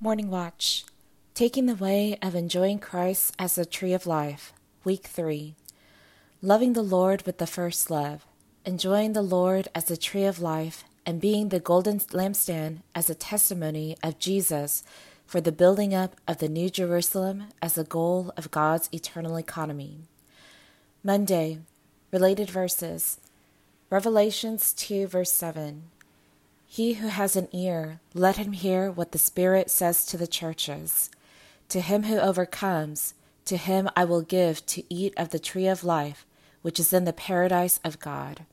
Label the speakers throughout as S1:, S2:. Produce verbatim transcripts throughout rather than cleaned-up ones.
S1: Morning Watch. Taking the Way of Enjoying Christ as the Tree of Life. Week three. Loving the Lord with the first love. Enjoying the Lord as the Tree of Life and being the golden lampstand as a testimony of Jesus for the building up of the New Jerusalem as the goal of God's eternal economy. Monday. Related verses. Revelations two verse seven. He who has an ear, let him hear what the Spirit says to the churches. To him who overcomes, to him I will give to eat of the tree of life, which is in the paradise of God.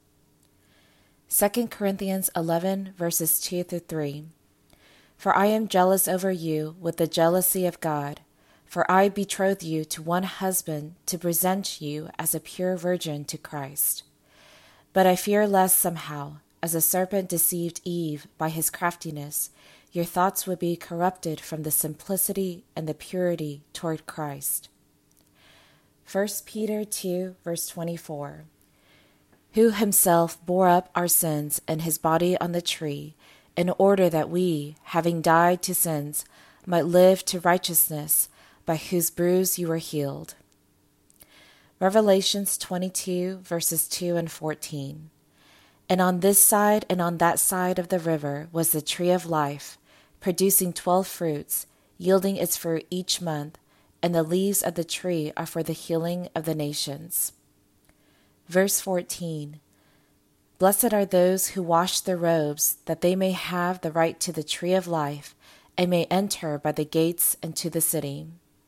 S1: Second Corinthians eleven, verses two through three. For I am jealous over you with the jealousy of God, for I betroth you to one husband to present you as a pure virgin to Christ. But I fear lest somehow, as the serpent deceived Eve by his craftiness, your thoughts would be corrupted from the simplicity and the purity toward Christ. First Peter two, verse twenty-four. Who himself bore up our sins in his body on the tree, in order that we, having died to sins, might live to righteousness, by whose bruise you were healed. Revelations twenty-two, verses two and fourteen. And on this side and on that side of the river was the tree of life, producing twelve fruits, yielding its fruit each month, and the leaves of the tree are for the healing of the nations. Verse fourteen. Blessed are those who wash their robes, that they may have the right to the tree of life, and may enter by the gates into the city.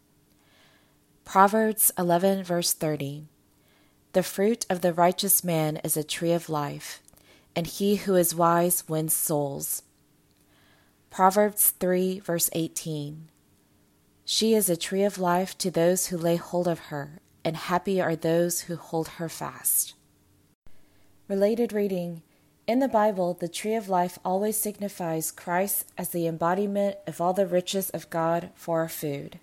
S1: Proverbs eleven, verse thirty. The fruit of the righteous man is a tree of life, and he who is wise wins souls. Proverbs three, verse eighteen. She is a tree of life to those who lay hold of her, and happy are those who hold her fast. Related reading. In the Bible, the tree of life always signifies Christ as the embodiment of all the riches of God for our food.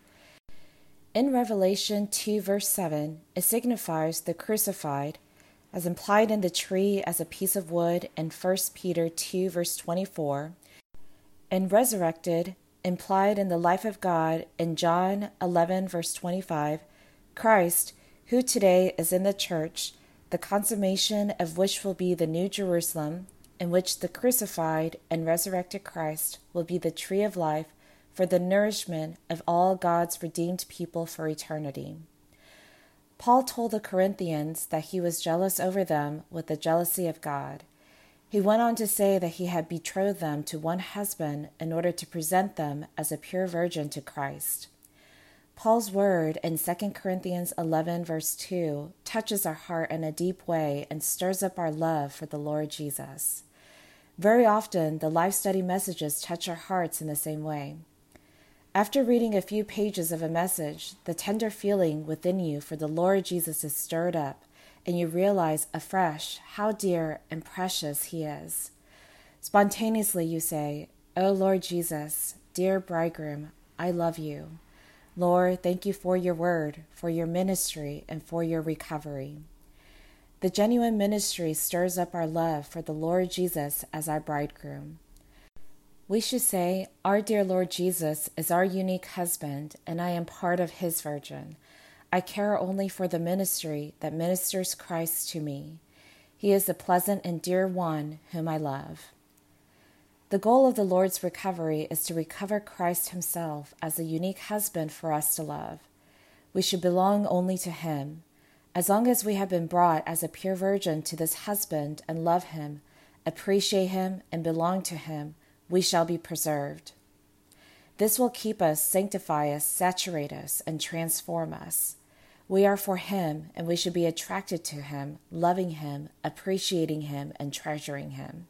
S1: In Revelation two, verse seven, it signifies the crucified, as implied in the tree as a piece of wood in First Peter two, verse twenty-four, and resurrected, implied in the life of God in John eleven, verse twenty-five, Christ, who today is in the church, the consummation of which will be the New Jerusalem, in which the crucified and resurrected Christ will be the tree of life for the nourishment of all God's redeemed people for eternity. Paul told the Corinthians that he was jealous over them with the jealousy of God. He went on to say that he had betrothed them to one husband in order to present them as a pure virgin to Christ. Paul's word in Second Corinthians eleven, verse two, touches our heart in a deep way and stirs up our love for the Lord Jesus. Very often, the Life Study messages touch our hearts in the same way. After reading a few pages of a message, the tender feeling within you for the Lord Jesus is stirred up, and you realize afresh how dear and precious he is. Spontaneously you say, "O Lord Jesus, dear bridegroom, I love you. Lord, thank you for your word, for your ministry, and for your recovery." The genuine ministry stirs up our love for the Lord Jesus as our bridegroom. We should say, our dear Lord Jesus is our unique husband, and I am part of his virgin. I care only for the ministry that ministers Christ to me. He is the pleasant and dear one whom I love. The goal of the Lord's recovery is to recover Christ himself as a unique husband for us to love. We should belong only to him. As long as we have been brought as a pure virgin to this husband and love him, appreciate him, and belong to him, we shall be preserved. This will keep us, sanctify us, saturate us, and transform us. We are for him, and we should be attracted to him, loving him, appreciating him, and treasuring him.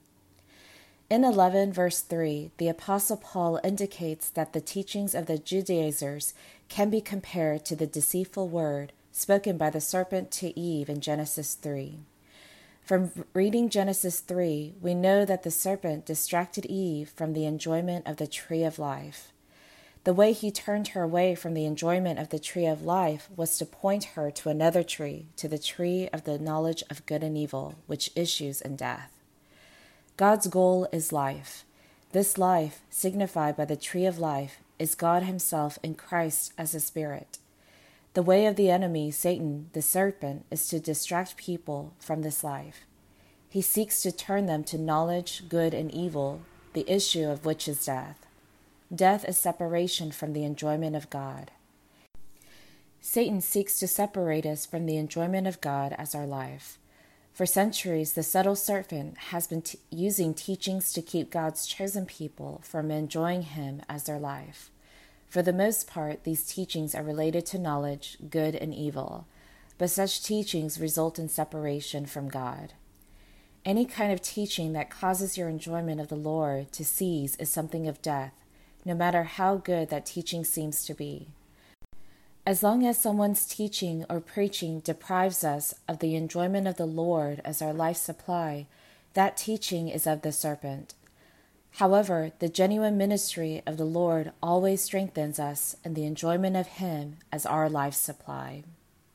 S1: In eleven, verse three, the Apostle Paul indicates that the teachings of the Judaizers can be compared to the deceitful word spoken by the serpent to Eve in Genesis three. From reading Genesis three, we know that the serpent distracted Eve from the enjoyment of the tree of life. The way he turned her away from the enjoyment of the tree of life was to point her to another tree, to the tree of the knowledge of good and evil, which issues in death. God's goal is life. This life, signified by the tree of life, is God himself in Christ as a spirit. The way of the enemy, Satan, the serpent, is to distract people from this life. He seeks to turn them to knowledge, good and evil, the issue of which is death. Death is separation from the enjoyment of God. Satan seeks to separate us from the enjoyment of God as our life. For centuries, the subtle serpent has been t- using teachings to keep God's chosen people from enjoying him as their life. For the most part, these teachings are related to knowledge, good and evil, but such teachings result in separation from God. Any kind of teaching that causes your enjoyment of the Lord to cease is something of death, no matter how good that teaching seems to be. As long as someone's teaching or preaching deprives us of the enjoyment of the Lord as our life supply, that teaching is of the serpent. However, the genuine ministry of the Lord always strengthens us in the enjoyment of him as our life supply.